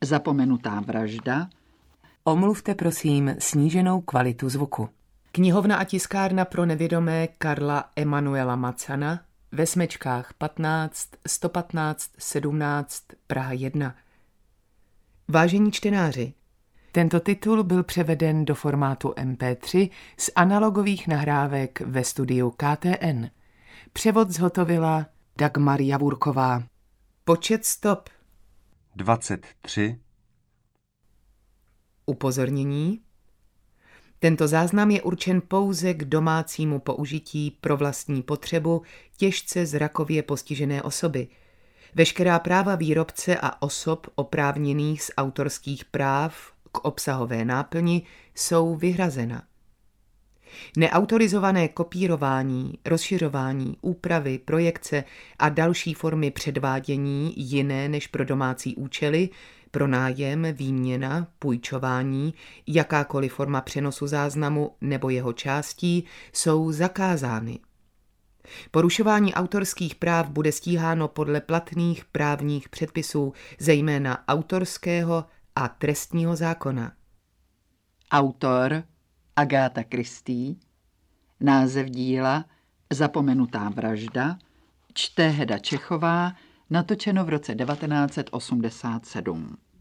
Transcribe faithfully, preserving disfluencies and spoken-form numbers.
Zapomenutá vražda. Omluvte prosím sníženou kvalitu zvuku. Knihovna a tiskárna pro nevědomé Karla Emanuela Macana ve Smečkách patnáct, sto patnáct, sedmnáct, Praha jedna. Vážení čtenáři, tento titul byl převeden do formátu em pé tři z analogových nahrávek ve studiu K T N. Převod zhotovila Dagmar Javurková. Počet stop dvacet tři. Upozornění. Tento záznam je určen pouze k domácímu použití pro vlastní potřebu těžce zrakově postižené osoby. Veškerá práva výrobce a osob oprávněných z autorských práv k obsahové náplni jsou vyhrazena. Neautorizované kopírování, rozšiřování, úpravy, projekce a další formy předvádění jiné než pro domácí účely, pronájem, výměna, půjčování, jakákoliv forma přenosu záznamu nebo jeho částí jsou zakázány. Porušování autorských práv bude stíháno podle platných právních předpisů, zejména autorského a trestního zákona. Autor Agáta Christie. Název díla Zapomenutá vražda. Čte Heda Čechová. Natočeno v roce devatenáct set osmdesát sedm.